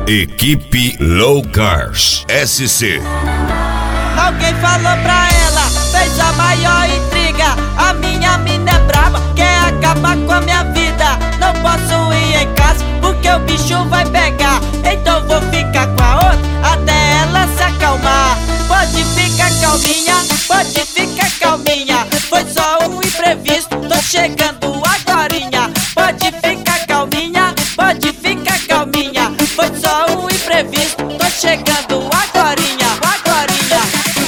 Equipe Low Cars SC. Alguém falou pra ela, fez a maior intriga. A minha mina é braba, quer acabar com a minha vida. Não posso ir em casa porque o bicho vai pegar. Então vou ficar com a outra até ela se acalmar. Pode ficar calminha, pode ficar calminha. Foi só um imprevisto, tô chegando agorinha. Pode ficar calminha, pode ficar calminha. Foi só um imprevisto, tô chegando agorinha, agorinha.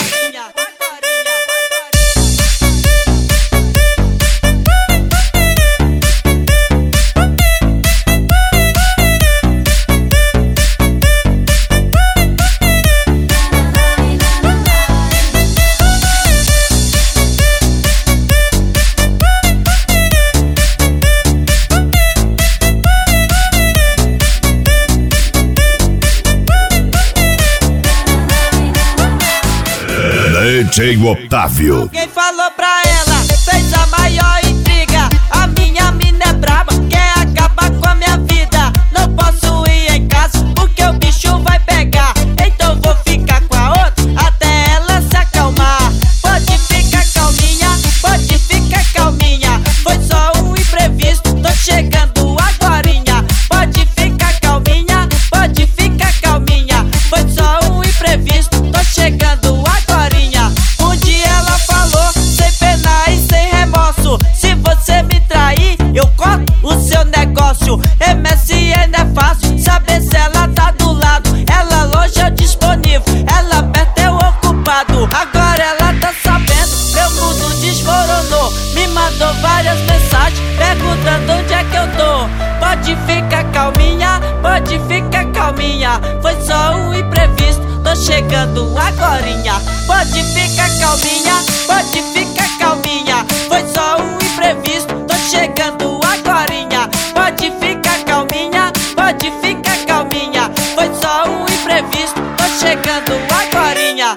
DJ Otávio. Alguém falou pra ela, fez a maior intriga. A minha mina é braba, quer acabar com a minha vida. Não posso ir em casa porque o bicho vai pegar. Então vou ficar com a outra até ela se acalmar. Pode ficar calminha, pode ficar calminha. Foi só um imprevisto, tô chegando agorinha. Pode ficar calminha, pode ficar calminha. Foi só um imprevisto, tô chegando agorinha. Um dia ela falou, sem pena e sem remorso: se você me trair, eu corto o seu negócio. MSN é fácil, saber se ela tá do lado. Ela longe eu disponível, ela perto eu ocupado. Agora ela tá sabendo, meu mundo desmoronou. Me mandou várias mensagens perguntando onde é que eu tô. Pode ficar calminha, pode ficar calminha. Foi só um imprevisto, tô chegando agorinha. Pode ficar calminha, pode ficar calminha. Foi só um imprevisto, tô chegando agorinha. Pode ficar calminha, pode ficar calminha. Foi só um imprevisto, tô chegando agorinha.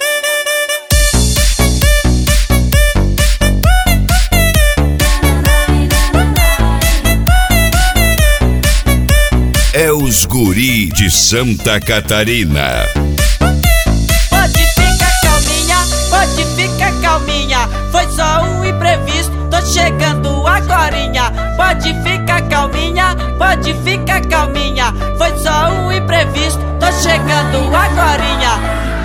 É os guri de Santa Catarina. Pode ficar calminha, pode ficar calminha. Foi só um imprevisto, tô chegando agorinha. Pode ficar calminha, pode ficar calminha. Foi só um imprevisto, tô chegando agorinha.